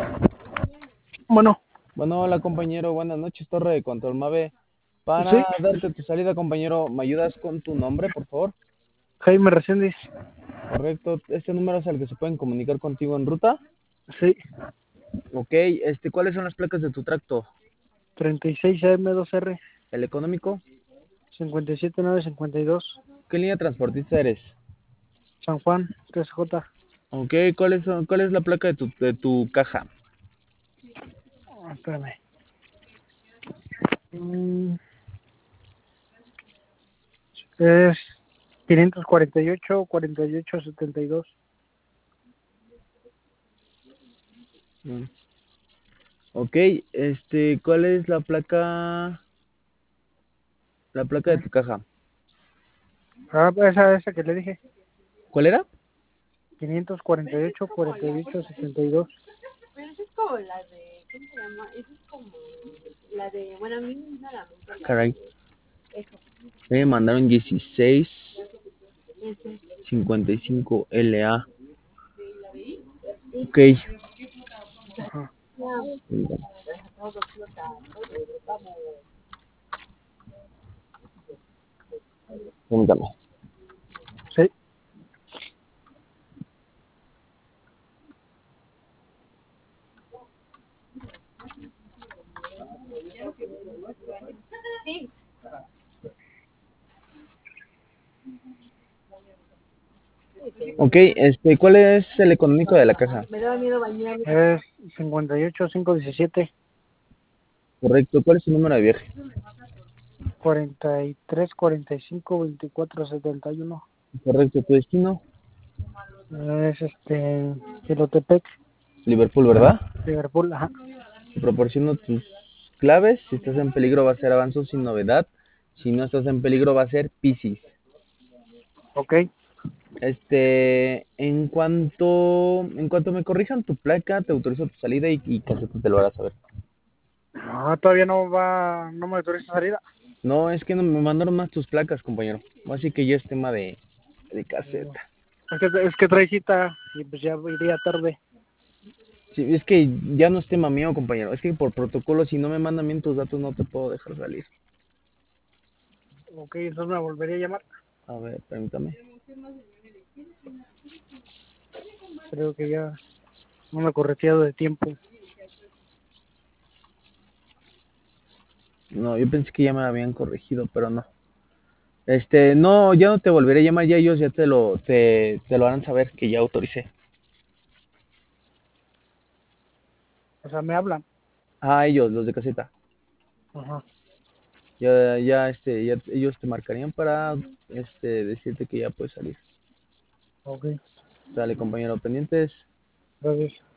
Bueno, Bueno, hola compañero, buenas noches, Torre de Control Mave. sí, Para darte tu salida, compañero, ¿me ayudas con tu nombre, por favor? Jaime Reséndiz. Correcto, este número es el que se pueden comunicar contigo en ruta. Sí, Ok, ¿cuáles son las placas de tu tracto? 36 AM2R, ¿El económico? 57952, ¿Qué línea transportista eres? San Juan, 3J. Ok, ¿cuál es la placa de tu caja? Espérame. Mm, Es 548-4872. Mm. Ok, ¿cuál es la placa de tu caja? Esa que le dije. ¿Cuál era? 548-4872. Pero esa es como la de, ¿cómo se llama? Esa es como la de, bueno, a mí no la mente la Caray, de eso. me mandaron 16 Ese. 55 LA. Ok. Ajá. Todo flota, todo, vamos. Permítame. Sí. Sí. Ok, ¿cuál es el económico de la caja? Me daba miedo bañarme. Es 58517. Correcto, ¿cuál es su número de viaje? 43452471. Correcto, tu destino, Es Chilotepec, Liverpool, ¿verdad? Liverpool, ajá. Te proporciono tus claves. Si estás en peligro va a ser Avanzo sin novedad. Si no estás en peligro va a ser Piscis. Ok. En cuanto me corrijan tu placa, te autorizo tu salida y Caseta te lo hará saber. No, todavía no me autoriza salida. No, es que no me mandaron más tus placas, compañero. Así que ya es tema de Caseta. Es que trae cita y pues ya iría tarde. Sí, es que ya no es tema mío, compañero. Es que por protocolo, si no me mandan bien tus datos, no te puedo dejar salir. Ok, entonces me volvería a llamar. A ver, permítame. Creo que ya no me corregía de tiempo. No, yo pensé que ya me habían corregido, pero no. No, ya no te volveré a llamar, ya ellos ya te lo harán saber que ya autoricé. O sea, me hablan. Ah, ellos, los de Caseta. Ajá. Ya ellos te marcarían para, decirte que ya puedes salir. Ok, Dale, compañero, pendientes. gracias.